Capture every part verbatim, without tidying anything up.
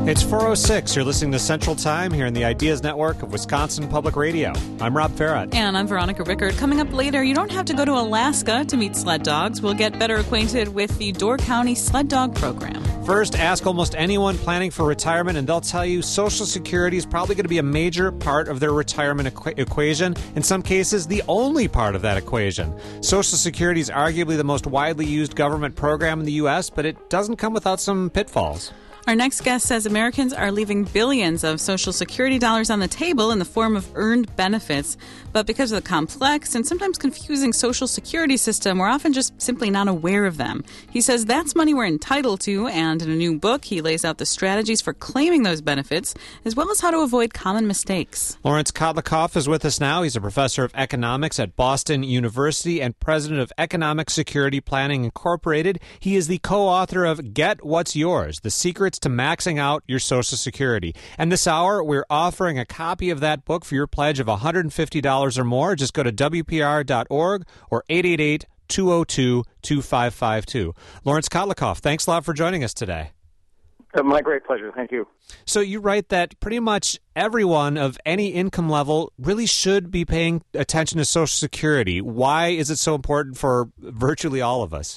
It's four oh six. You're listening to Central Time here in the Ideas Network of Wisconsin Public Radio. I'm Rob Farrett. And I'm Veronica Rickard. Coming up later, you don't have to go to Alaska to meet sled dogs. We'll get better acquainted with the Door County Sled Dog Program. First, ask almost anyone planning for retirement, and they'll tell you Social Security is probably going to be a major part of their retirement equ- equation. In some cases, the only part of that equation. Social Security is arguably the most widely used government program in the U S, but it doesn't come without some pitfalls. Our next guest says Americans are leaving billions of Social Security dollars on the table in the form of earned benefits. But because of the complex and sometimes confusing Social Security system, we're often just simply not aware of them. He says that's money we're entitled to, and in a new book, he lays out the strategies for claiming those benefits, as well as how to avoid common mistakes. Lawrence Kotlikoff is with us now. He's a professor of economics at Boston University and president of Economic Security Planning Incorporated. He is the co-author of Get What's Yours, The Secrets to Maxing Out Your Social Security. And this hour, we're offering a copy of that book for your pledge of one hundred fifty dollars or more. Just go to W P R dot org or eight eight eight, two oh two, two five five two. Lawrence Kotlikoff, thanks a lot for joining us today. Uh, my great pleasure. Thank you. So you write that pretty much everyone of any income level really should be paying attention to Social Security. Why is it so important for virtually all of us?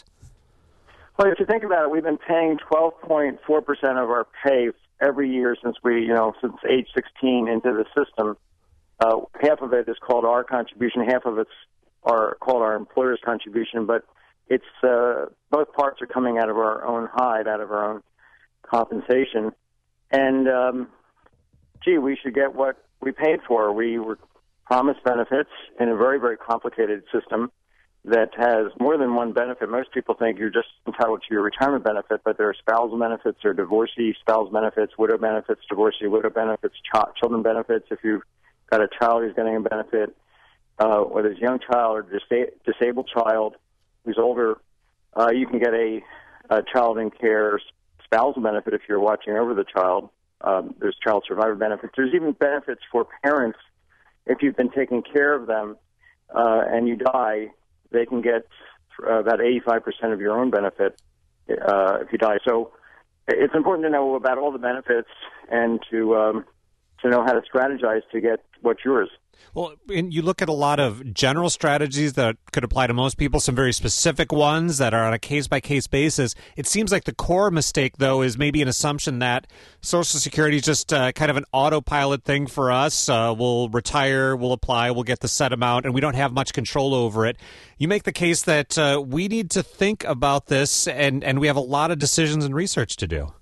Well, if you think about it, we've been paying twelve point four percent of our pay every year since we, you know, since age sixteen into the system. Uh, half of it is called our contribution, half of it's our, called our employer's contribution, but it's uh, both parts are coming out of our own hide, out of our own compensation. And, um, gee, we should get what we paid for. We were promised benefits in a very, very complicated system that has more than one benefit. Most people think you're just entitled to your retirement benefit, but there are spousal benefits, there are divorcee spousal benefits, widow benefits, divorcee widow benefits, ch- children benefits. If you've got a child who's getting a benefit, uh, whether it's a young child or dis- disabled child who's older, uh, you can get a, a child in care spousal benefit if you're watching over the child. Um, there's child survivor benefits. There's even benefits for parents if you've been taking care of them uh, and you die. They can get uh, about eighty-five percent of your own benefit uh, if you die. So it's important to know about all the benefits and to um, to know how to strategize to get what's yours. Well, and you look at a lot of general strategies that could apply to most people, some very specific ones that are on a case-by-case basis. It seems like the core mistake, though, is maybe an assumption that Social Security is just uh, kind of an autopilot thing for us. Uh, we'll retire, we'll apply, we'll get the set amount, and we don't have much control over it. You make the case that uh, we need to think about this, and, and we have a lot of decisions and research to do.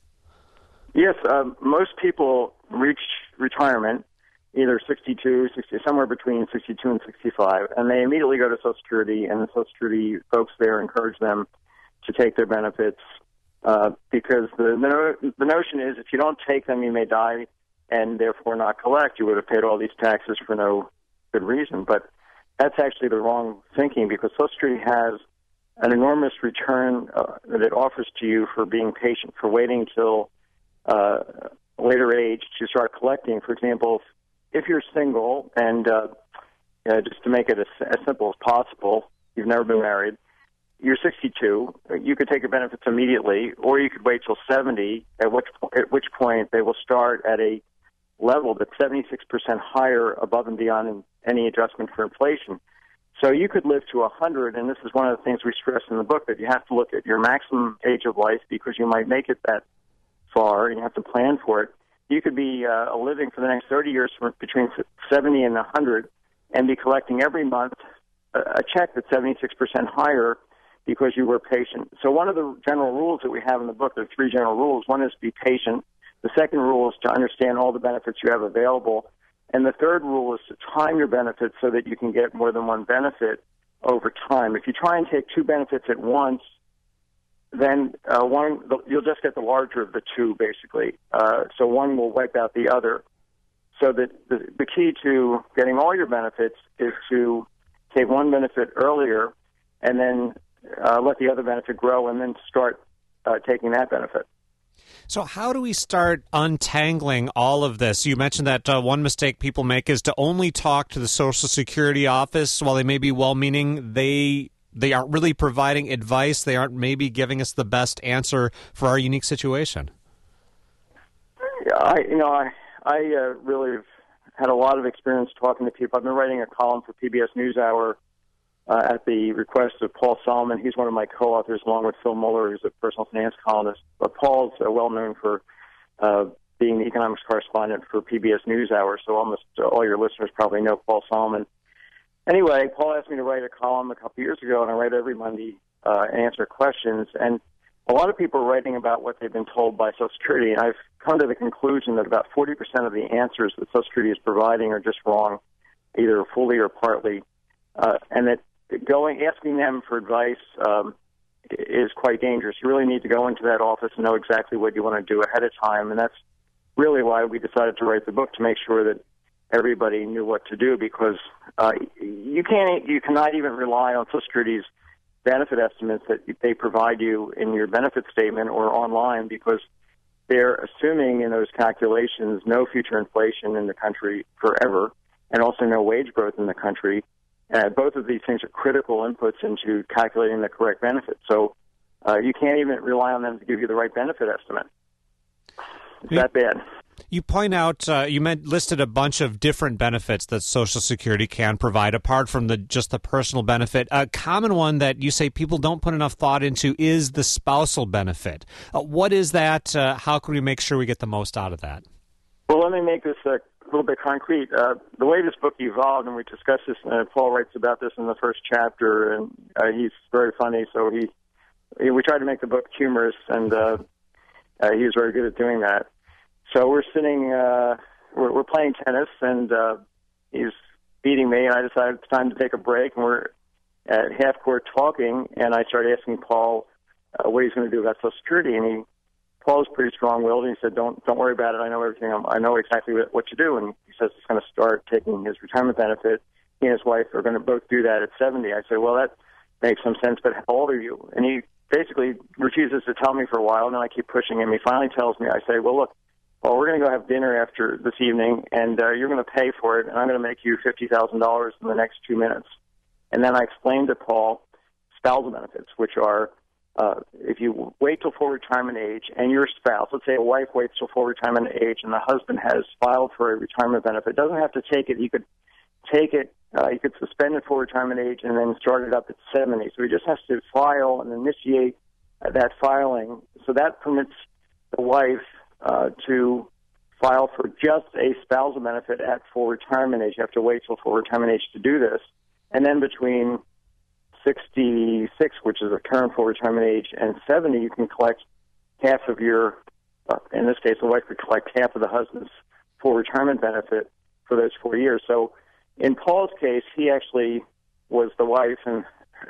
Yes, um, most people reach retirement either sixty-two, sixty, somewhere between sixty-two and sixty-five, and they immediately go to Social Security, and the Social Security folks there encourage them to take their benefits uh, because the, the the notion is if you don't take them, you may die and therefore not collect. You would have paid all these taxes for no good reason. But that's actually the wrong thinking because Social Security has an enormous return uh, that it offers to you for being patient, for waiting till uh, later age to start collecting. For example, if you're single, and uh, uh, just to make it as, as simple as possible, you've never been married, you're sixty-two, you could take your benefits immediately, or you could wait till seventy, at which, at which point they will start at a level that's seventy-six percent higher above and beyond any adjustment for inflation. So you could live to one hundred, and this is one of the things we stress in the book, that you have to look at your maximum age of life because you might make it that far, and you have to plan for it. You could be uh, living for the next thirty years from between seventy and one hundred and be collecting every month a, a check that's seventy-six percent higher because you were patient. So one of the general rules that we have in the book, there are three general rules. One is be patient. The second rule is to understand all the benefits you have available. And the third rule is to time your benefits so that you can get more than one benefit over time. If you try and take two benefits at once, then uh, one you'll just get the larger of the two, basically. Uh, so one will wipe out the other. So that the, the key to getting all your benefits is to take one benefit earlier and then uh, let the other benefit grow and then start uh, taking that benefit. So how do we start untangling all of this? You mentioned that uh, one mistake people make is to only talk to the Social Security office. While they may be well-meaning, they they aren't really providing advice. They aren't maybe giving us the best answer for our unique situation. I, you know, I, I uh, really have had a lot of experience talking to people. I've been writing a column for P B S NewsHour uh, at the request of Paul Solomon. He's one of my co-authors, along with Phil Muller, who's a personal finance columnist. But Paul's uh, well known for uh, being the economics correspondent for P B S NewsHour, so almost uh, all your listeners probably know Paul Solomon. Anyway, Paul asked me to write a column a couple years ago, and I write every Monday uh, and answer questions. And a lot of people are writing about what they've been told by Social Security, and I've come to the conclusion that about forty percent of the answers that Social Security is providing are just wrong, either fully or partly, uh, and that going asking them for advice um, is quite dangerous. You really need to go into that office and know exactly what you want to do ahead of time, and that's really why we decided to write the book, to make sure that everybody knew what to do, because uh, you can't, you cannot even rely on Social Security's benefit estimates that they provide you in your benefit statement or online, because they're assuming in those calculations no future inflation in the country forever, and also no wage growth in the country. Uh, both of these things are critical inputs into calculating the correct benefit. So uh, you can't even rely on them to give you the right benefit estimate. It's you, that bad. You point out, uh, you meant, listed a bunch of different benefits that Social Security can provide, apart from the just the personal benefit. A common one that you say people don't put enough thought into is the spousal benefit. Uh, what is that? Uh, how can we make sure we get the most out of that? Well, let me make this a little bit concrete. Uh, the way this book evolved, and we discussed this, uh, Paul writes about this in the first chapter, and uh, he's very funny, so he, he we tried to make the book humorous, and uh, uh, he was very good at doing that. So we're sitting, uh, we're, we're playing tennis, and uh, he's beating me, and I decided it's time to take a break, and we're at half court talking, and I started asking Paul uh, what he's going to do about Social Security, and he, Paul's pretty strong-willed, and he said, "Don't don't worry about it. I know everything. I'm, I know exactly what, what to do." And he says he's going to start taking his retirement benefit. He and his wife are going to both do that at seventy. I said, "Well, that makes some sense, but how old are you?" And he basically refuses to tell me for a while, and then I keep pushing him. He finally tells me. I say, "Well, look. Well, we're going to go have dinner after this evening, and uh, you're going to pay for it, and I'm going to make you fifty thousand dollars in the next two minutes. And then I explained to Paul spousal benefits, which are uh, if you wait till full retirement age and your spouse, let's say a wife waits till full retirement age and the husband has filed for a retirement benefit, doesn't have to take it. You could take it, uh, you could suspend it full retirement age and then start it up at seventy. So he just has to file and initiate uh, that filing. So that permits the wife Uh, to file for just a spousal benefit at full retirement age. You have to wait till full retirement age to do this. And then between sixty-six, which is the current full retirement age, and seventy, you can collect half of your, uh, in this case, the wife could collect half of the husband's full retirement benefit for those four years. So in Paul's case, he actually was the wife, and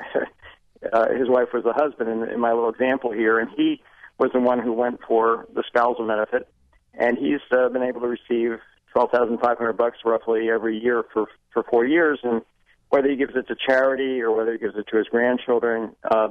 uh, his wife was the husband in, in my little example here, and he was the one who went for the spousal benefit, and he's uh, been able to receive twelve thousand five hundred bucks roughly every year for for four years. And whether he gives it to charity or whether he gives it to his grandchildren, uh,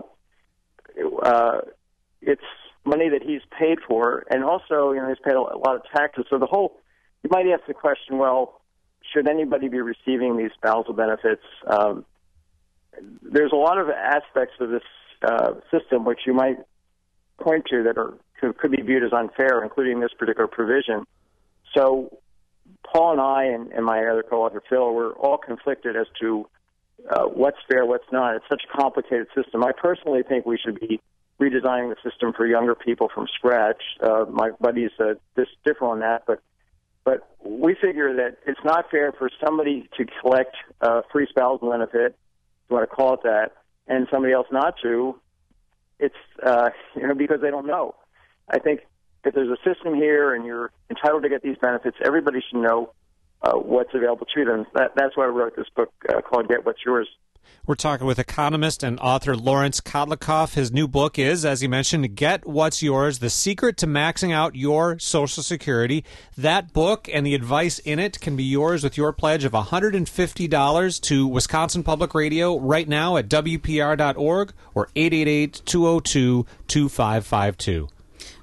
uh, it's money that he's paid for, and also, you know, he's paid a lot of taxes. So the whole, you might ask the question, well, should anybody be receiving these spousal benefits? Um, there's a lot of aspects of this uh, system which you might point to that are could be viewed as unfair, including this particular provision. So Paul and I and, and my other co-author Phil were all conflicted as to uh, what's fair, what's not. It's such a complicated system. I personally think we should be redesigning the system for younger people from scratch. Uh, my buddies uh, this differ on that, but but we figure that it's not fair for somebody to collect uh, free spousal benefit, if you want to call it that, and somebody else not to. It's, uh, you know, because they don't know. I think if there's a system here and you're entitled to get these benefits, everybody should know uh, what's available to them. That, that's why I wrote this book uh, called Get What's Yours. We're talking with economist and author Lawrence Kotlikoff. His new book is, as he mentioned, Get What's Yours, The Secret to Maxing Out Your Social Security. That book and the advice in it can be yours with your pledge of one hundred fifty dollars to Wisconsin Public Radio right now at W P R dot org or eight eight eight, two oh two, two five five two.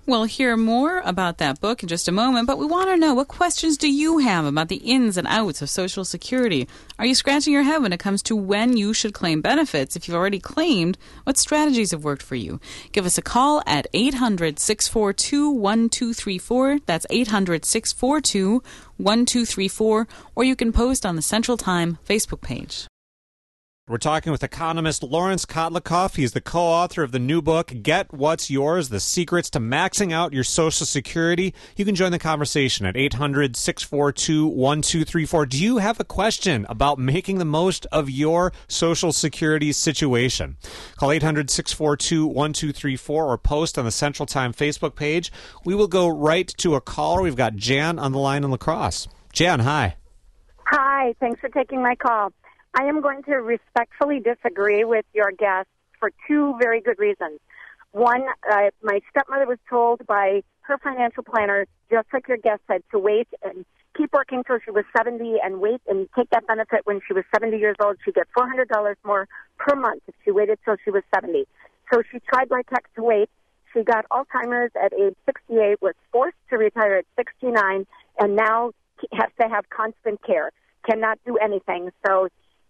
We'll hear more about that book in just a moment, but we want to know, what questions do you have about the ins and outs of Social Security? Are you scratching your head when it comes to when you should claim benefits? If you've already claimed, what strategies have worked for you? Give us a call at eight hundred, six four two, one two three four. That's eight hundred, six four two, one two three four. Or you can post on the Central Time Facebook page. We're talking with economist Lawrence Kotlikoff. He's the co-author of the new book, Get What's Yours, The Secrets to Maxing Out Your Social Security. You can join the conversation at eight hundred, six four two, one two three four. Do you have a question about making the most of your Social Security situation? Call eight hundred, six four two, one two three four or post on the Central Time Facebook page. We will go right to a caller. We've got Jan on the line in La Crosse. Jan, hi. Hi, thanks for taking my call. I am going to respectfully disagree with your guest for two very good reasons. One, uh, my stepmother was told by her financial planner, just like your guest said, to wait and keep working till she was seventy and wait and take that benefit when she was seventy years old. She'd get four hundred dollars more per month if she waited till she was seventy. So she tried like heck to wait. She got Alzheimer's at age sixty-eight, was forced to retire at sixty-nine, and now has to have constant care, cannot do anything. So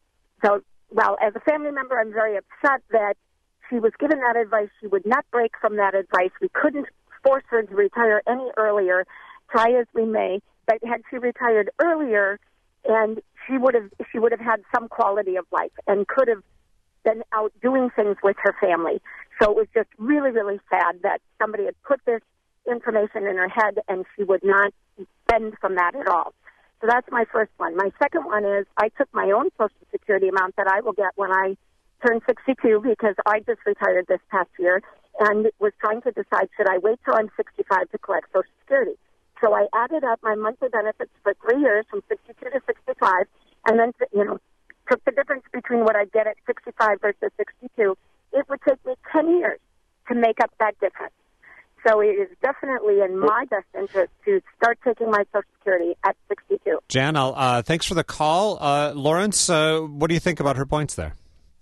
So, well, as a family member, I'm very upset that she was given that advice. She would not break from that advice. We couldn't force her to retire any earlier, try as we may. But had she retired earlier, and she would have she would have had some quality of life and could have been out doing things with her family. So it was just really, really sad that somebody had put this information in her head, and she would not bend from that at all. So that's my first one. My second one is I took my own Social Security amount that I will get when I turn sixty-two, because I just retired this past year and was trying to decide, should I wait till I'm sixty-five to collect Social Security? So I added up my monthly benefits for three years from sixty-two to sixty-five, and then, you know, took the difference between what I get at sixty-five versus sixty-two. It would take me ten years to make up that difference. So it is definitely in my best interest to start taking my Social Security at sixty-two. Jan, I'll, uh, thanks for the call. Uh, Lawrence, uh, what do you think about her points there?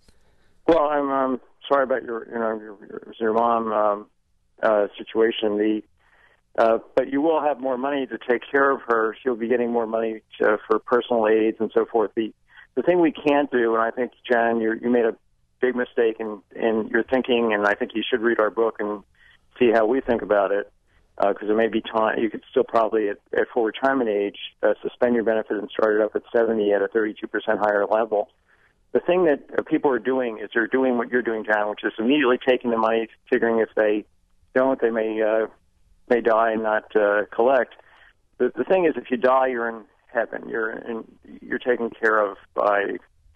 Well, I'm um, sorry about your, you know, your, your mom um, uh, situation. The uh, but you will have more money to take care of her. She'll be getting more money to, for personal aids and so forth. The the thing we can't do, and I think, Jan, you you made a big mistake in in your thinking, and I think you should read our book and see how we think about it, because uh, there may be time. You could still probably, at, at full retirement age, uh, suspend your benefit and start it up at seventy at a thirty-two percent higher level. The thing that uh, people are doing is they're doing what you're doing, John, which is immediately taking the money, figuring if they don't, they may uh, may die and not uh, collect. The, the thing is, if you die, you're in heaven. You're in, you're taken care of by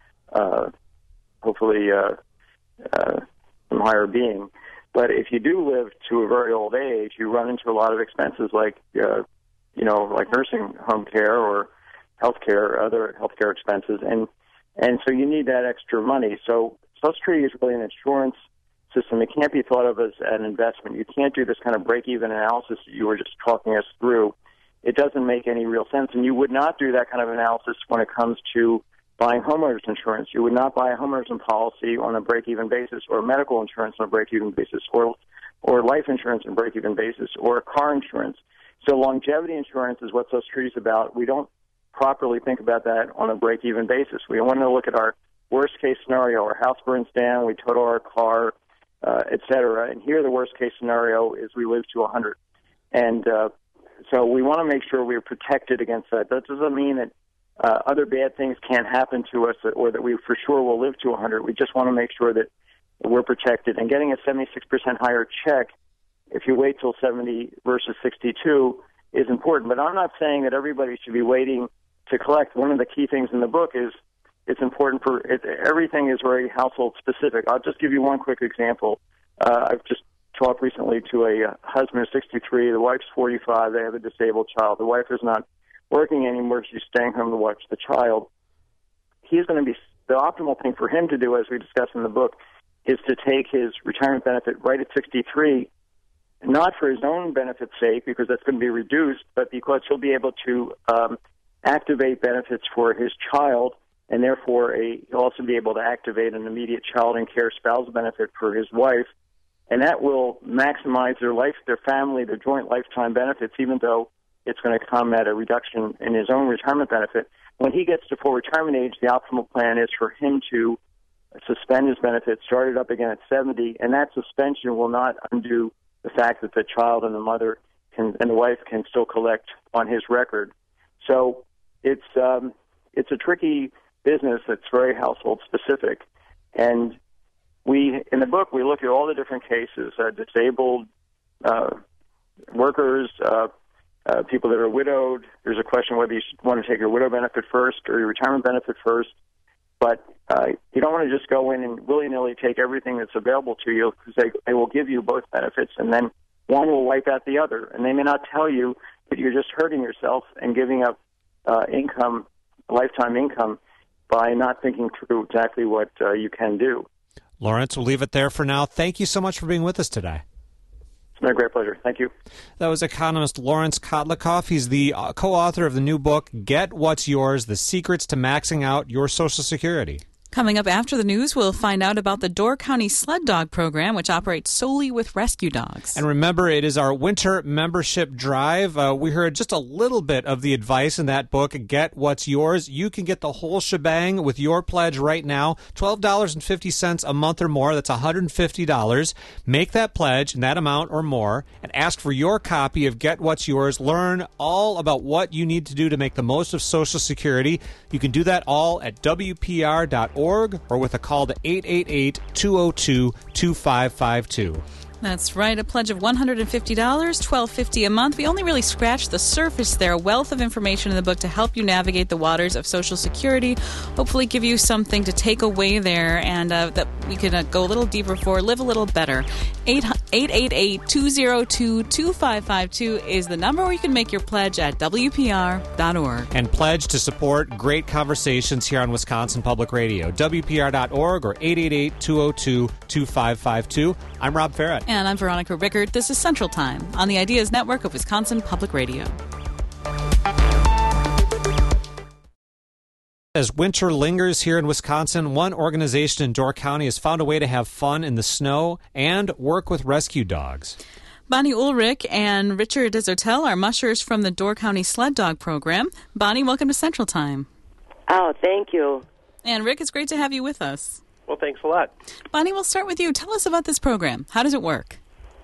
uh, hopefully uh, uh, some higher being. But if you do live to a very old age, you run into a lot of expenses like, uh, you know, like nursing home care or health care, other health care expenses. And, and so you need that extra money. So Social Security is really an insurance system. It can't be thought of as an investment. You can't do this kind of break-even analysis that you were just talking us through. It doesn't make any real sense. And you would not do that kind of analysis when it comes to buying homeowners insurance. You would not buy a homeowners policy on a break-even basis, or medical insurance on a break-even basis, or or life insurance on a break-even basis, or car insurance. So longevity insurance is what Social Security is about. We don't properly think about that on a break-even basis. We want to look at our worst-case scenario. Our house burns down, we total our car, uh, et cetera. And here the worst-case scenario is we live to one hundred. And uh, so we want to make sure we're protected against that. That doesn't mean that Uh, other bad things can't happen to us, or that we for sure will live to one hundred. We just want to make sure that we're protected. And getting a seventy-six percent higher check if you wait till seventy versus sixty-two is important. But I'm not saying that everybody should be waiting to collect. One of the key things in the book is it's important for it, everything is very household specific. I'll just give you one quick example. Uh, I've just talked recently to a uh, husband who's sixty-three. The wife's forty-five. They have a disabled child. The wife is not working anymore. She's staying home to watch the child. He's going to be, the optimal thing for him to do, as we discuss in the book, is to take his retirement benefit right at sixty-three, not for his own benefit's sake, because that's going to be reduced, but because he'll be able to um, activate benefits for his child, and therefore a, he'll also be able to activate an immediate child and care spouse benefit for his wife. and that will maximize their life, their family, their joint lifetime benefits, even though it's going to come at a reduction in his own retirement benefit. When he gets to full retirement age, the optimal plan is for him to suspend his benefits, start it up again at seventy, and that suspension will not undo the fact that the child and the mother can, and the wife can still collect on his record. So it's um, it's a tricky business that's very household specific, and we in the book we look at all the different cases: uh, disabled uh, workers, uh, uh, people that are widowed. There's a question whether you should want to take your widow benefit first or your retirement benefit first. But uh, you don't want to just go in and willy-nilly take everything that's available to you, because they, they will give you both benefits, and then one will wipe out the other. And they may not tell you that you're just hurting yourself and giving up uh, income, lifetime income, by not thinking through exactly what uh, you can do. Lawrence, we'll leave it there for now. Thank you so much for being with us today. It's been a great pleasure. Thank you. That was economist Lawrence Kotlikoff. He's the uh, co-author of the new book, Get What's Yours, The Secrets to Maxing Out Your Social Security. Coming up after the news, we'll find out about the Door County Sled Dog Program, which operates solely with rescue dogs. And remember, it is our winter membership drive. Uh, we heard just a little bit of the advice in that book, Get What's Yours. You can get the whole shebang with your pledge right now, twelve dollars and fifty cents a month or more. That's one hundred fifty dollars. Make that pledge in that amount or more and ask for your copy of Get What's Yours. Learn all about what you need to do to make the most of Social Security. You can do that all at W P R dot org. or with a call to eight eight eight, two oh two, two five five two. That's right, a pledge of one hundred fifty dollars, twelve fifty a month. We only really scratched the surface there. A wealth of information in the book to help you navigate the waters of Social Security. Hopefully give you something to take away there, and uh, that we can uh, go a little deeper for, live a little better. eight eight eight, two oh two, two five five two is the number where you can make your pledge at W P R dot org. And pledge to support great conversations here on Wisconsin Public Radio. W P R dot org or eight eight eight, two oh two, two five five two. I'm Rob Farrett. And I'm Veronica Rickert. This is Central Time on the Ideas Network of Wisconsin Public Radio. As winter lingers here in Wisconsin, one organization in Door County has found a way to have fun in the snow and work with rescue dogs. Bonnie Ulrich and Richard Desertel are mushers from the Door County Sled Dog Program. Bonnie, welcome to Central Time. Oh, thank you. And Rick, it's great to have you with us. Well, thanks a lot. Bonnie, we'll start with you. Tell us about this program. How does it work?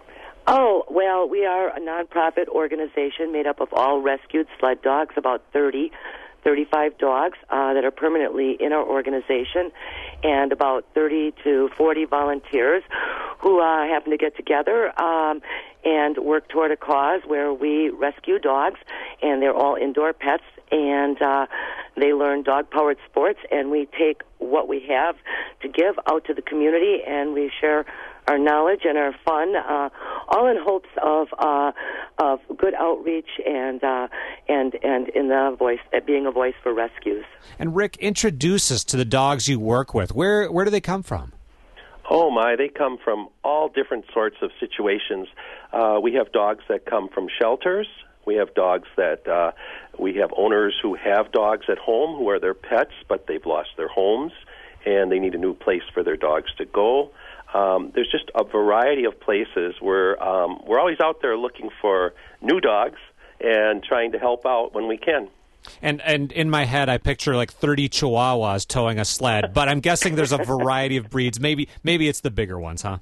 Oh, well, we are a nonprofit organization made up of all rescued sled dogs, about thirty, thirty-five dogs uh, that are permanently in our organization, and about thirty to forty volunteers who uh, happen to get together um, and work toward a cause where we rescue dogs, and they're all indoor pets, and uh, they learn dog-powered sports, and we take what we have to give out to the community, and we share our knowledge and our fun, uh, all in hopes of uh, of good outreach and uh, and and in the voice, uh, being a voice for rescues. And Rick, introduce us to the dogs you work with. Where where do they come from? Oh, my, they come from all different sorts of situations. Uh, we have dogs that come from shelters. We have dogs that uh, we have owners who have dogs at home who are their pets, but they've lost their homes, and they need a new place for their dogs to go. Um, there's just a variety of places where um, we're always out there looking for new dogs and trying to help out when we can. And and in my head, I picture like thirty Chihuahuas towing a sled, but I'm guessing there's a variety of breeds. Maybe maybe it's the bigger ones, huh?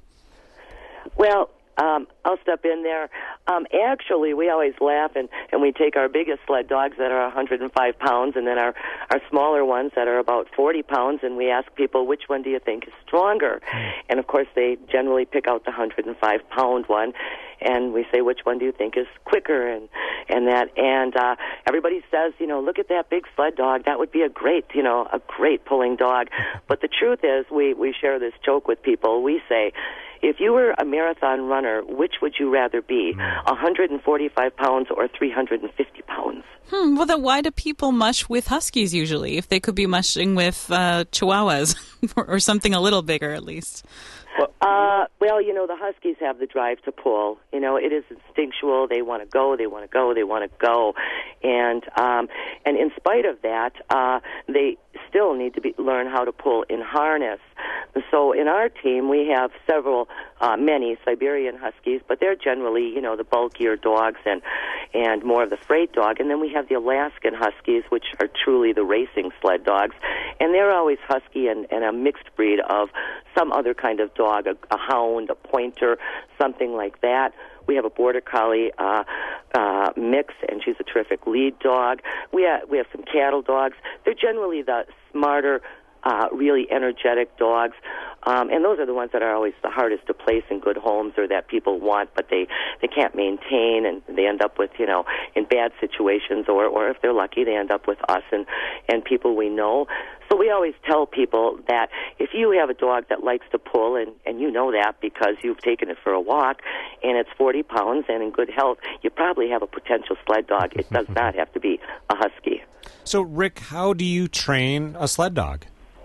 Well, um, I'll step in there. Um, actually, we always laugh, and, and we take our biggest sled dogs that are one hundred five pounds, and then our, our smaller ones that are about forty pounds, and we ask people, which one do you think is stronger? And, of course, they generally pick out the one hundred five pound one, and we say, which one do you think is quicker, and, and that. And uh, everybody says, you know, look at that big sled dog. That would be a great, you know, a great pulling dog. But the truth is, we, we share this joke with people. We say, if you were a marathon runner, which would you rather be, one hundred forty-five pounds or three hundred fifty pounds? Hmm, well, then why do people mush with huskies usually, if they could be mushing with uh, chihuahuas or something a little bigger at least? Well, uh, well, you know, the huskies have the drive to pull. You know, it is instinctual. They want to go, they want to go, they want to go. And um, and in spite of that, uh, they still need to be, learn how to pull in harness. So in our team, we have several, uh, many Siberian Huskies, but they're generally, you know, the bulkier dogs and and more of the freight dog. And then we have the Alaskan Huskies, which are truly the racing sled dogs, and they're always husky and, and a mixed breed of some other kind of dog, a, a hound, a pointer, something like that. We have a Border Collie uh, uh, mix, and she's a terrific lead dog. We have, we have some cattle dogs. They're generally the smarter, uh, really energetic dogs, um, and those are the ones that are always the hardest to place in good homes or that people want, but they, they can't maintain, and they end up with, you know, in bad situations, or, or if they're lucky, they end up with us and, and people we know. So we always tell people that if you have a dog that likes to pull, and, and you know that because you've taken it for a walk, and it's forty pounds and in good health, you probably have a potential sled dog. It does not have to be a husky. So, Rick, how do you train a sled dog?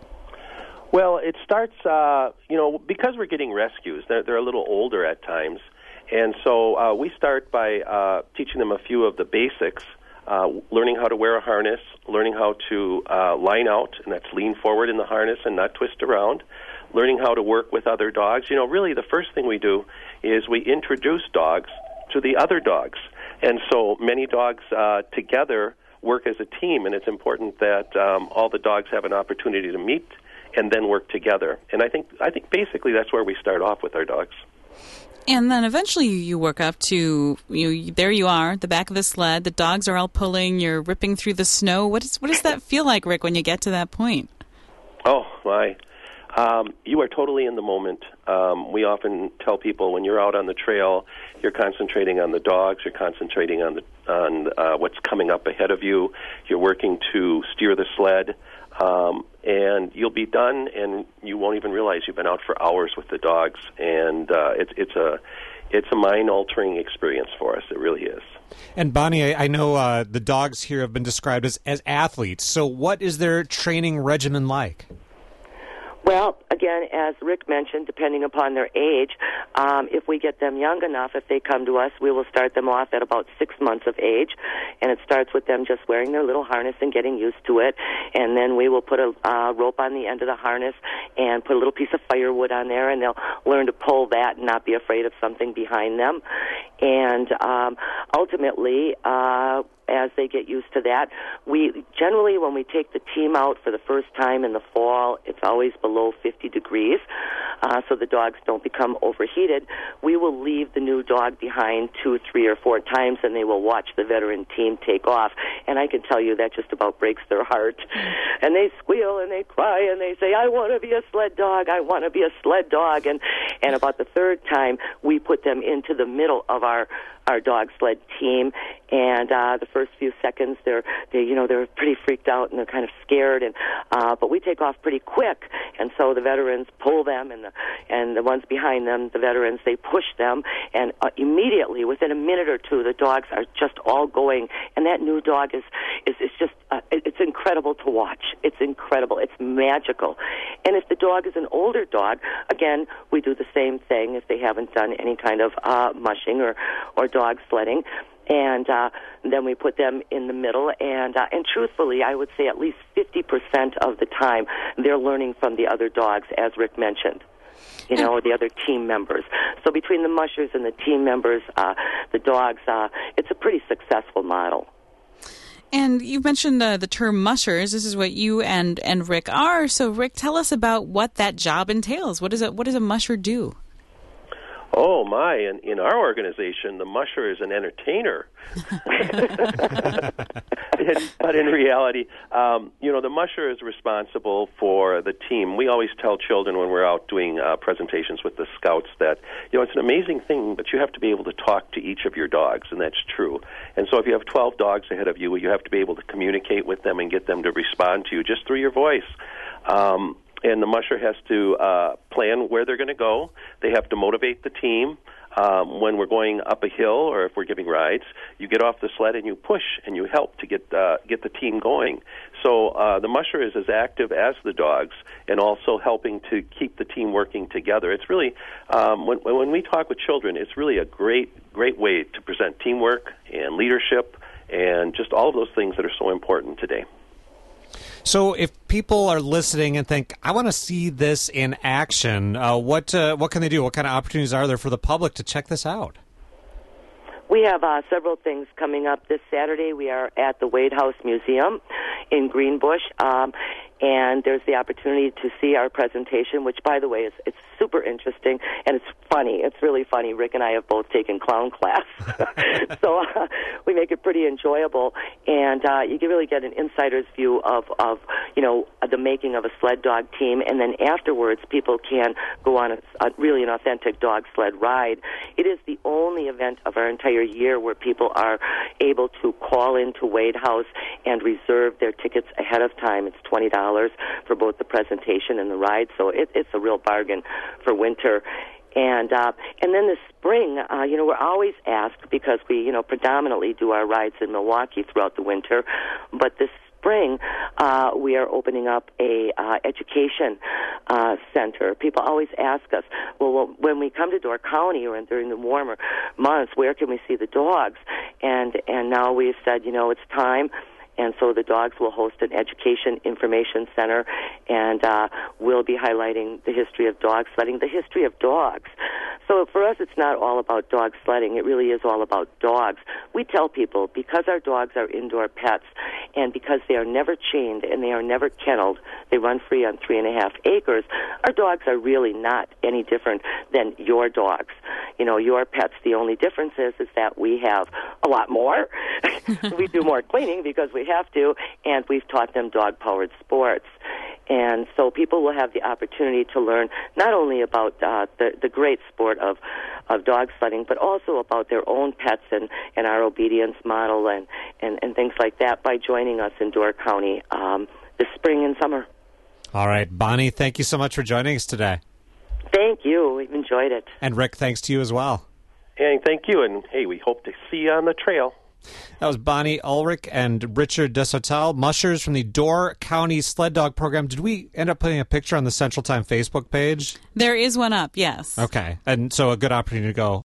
Well, it starts, uh, you know, because we're getting rescues, they're, they're a little older at times, and so uh, we start by uh, teaching them a few of the basics. Uh, learning how to wear a harness, learning how to uh, line out, and that's lean forward in the harness and not twist around, learning how to work with other dogs. You know, really the first thing we do is we introduce dogs to the other dogs. And so many dogs uh, together work as a team, and it's important that um, all the dogs have an opportunity to meet and then work together. And I think I think basically that's where we start off with our dogs. And then eventually you work up to, you. there you are, the back of the sled, the dogs are all pulling, you're ripping through the snow. What, is, what does that feel like, Rick, when you get to that point? Oh, my. Um, you are totally in the moment. Um, we often tell people when you're out on the trail, you're concentrating on the dogs, you're concentrating on, the, on uh, what's coming up ahead of you, you're working to steer the sled. Um, and you'll be done, and you won't even realize you've been out for hours with the dogs. And uh, it's it's a it's a mind-altering experience for us. It really is. And Bonnie, I, I know uh, the dogs here have been described as, as athletes. So what is their training regimen like? Well, again, as Rick mentioned, depending upon their age, um, if we get them young enough, if they come to us, we will start them off at about six months of age, and it starts with them just wearing their little harness and getting used to it, and then we will put a uh, rope on the end of the harness and put a little piece of firewood on there, and they'll learn to pull that and not be afraid of something behind them. And um, ultimately, uh, as they get used to that, we generally, when we take the team out for the first time in the fall, it's always below fifty degrees, uh, so the dogs don't become overheated. We will leave the new dog behind two, three, or four times, and they will watch the veteran team take off. And I can tell you that just about breaks their heart. And they squeal and they cry and they say, "I want to be a sled dog. I want to be a sled dog." And and about the third time, we put them into the middle of our our dog sled team, and uh, the first few seconds they're they you know they're pretty freaked out and they're kind of scared, and uh, but we take off pretty quick, and so the veterans pull them, and the and the ones behind them, the veterans, they push them, and uh, immediately within a minute or two, the dogs are just all going, and that new dog is is is just uh, it's incredible to watch. It's incredible. It's magical. And if the dog is an older dog, again, we do the same thing if they haven't done any kind of uh, mushing or or dog sledding, and uh, then we put them in the middle, and uh, and truthfully, I would say at least fifty percent of the time they're learning from the other dogs, as Rick mentioned, you know, the other team members. So between the mushers and the team members, uh, the dogs, uh, it's a pretty successful model. And you mentioned uh, the term mushers. This is what you and, and Rick are. So, Rick, tell us about what that job entails. What, is it, what does a musher do? Oh, my. In, in our organization, the musher is an entertainer. But in reality, um, you know, the musher is responsible for the team. We always tell children when we're out doing uh, presentations with the scouts that, you know, it's an amazing thing, but you have to be able to talk to each of your dogs, and that's true. And so if you have twelve dogs ahead of you, you have to be able to communicate with them and get them to respond to you just through your voice. Um And the musher has to uh, plan where they're going to go. They have to motivate the team. Um, when we're going up a hill or if we're giving rides, you get off the sled and you push and you help to get uh, get the team going. So uh, the musher is as active as the dogs and also helping to keep the team working together. It's really, um, when, when we talk with children, it's really a great, great way to present teamwork and leadership and just all of those things that are so important today. So if people are listening and think, I want to see this in action, uh, what uh, what can they do? What kind of opportunities are there for the public to check this out? We have uh, several things coming up this Saturday. We are at the Wade House Museum in Greenbush, um, and there's the opportunity to see our presentation, which, by the way, is it's super interesting, and it's funny. It's really funny. Rick and I have both taken clown class, so uh, we make it pretty enjoyable, and uh, you can really get an insider's view of, of, you know, the making of a sled dog team, and then afterwards people can go on a, a really an authentic dog sled ride. It is the only event of our entire year where people are able to call into Wade House and reserve their tickets ahead of time. It's twenty dollars for both the presentation and the ride, so it, it's a real bargain for winter. And uh, and then this spring, uh, you know, we're always asked, because we, you know, predominantly do our rides in Milwaukee throughout the winter, but this spring, uh, we are opening up a uh, education uh, center. People always ask us, well, when we come to Door County or during the warmer months, where can we see the dogs? And and now we've said, you know, it's time. And so the dogs will host an education information center, and uh, we'll be highlighting the history of dog sledding, the history of dogs. So for us, it's not all about dog sledding. It really is all about dogs. We tell people, because our dogs are indoor pets, and because they are never chained and they are never kenneled, they run free on three and a half acres, our dogs are really not any different than your dogs. You know, your pets, the only difference is, is that we have a lot more. We do more cleaning because we have to, and we've taught them dog-powered sports. And so people will have the opportunity to learn not only about uh, the, the great sport of, of dog sledding, but also about their own pets and, and our obedience model and, and, and things like that by joining us in Door County um, this spring and summer. All right, Bonnie, thank you so much for joining us today. Thank you. We've enjoyed it. And Rick, thanks to you as well. And thank you, and hey, we hope to see you on the trail. That was Bonnie Ulrich and Richard Desautels, mushers from the Door County Sled Dog Program. Did we end up putting a picture on the Central Time Facebook page? There is one up, yes. Okay. And so a good opportunity to go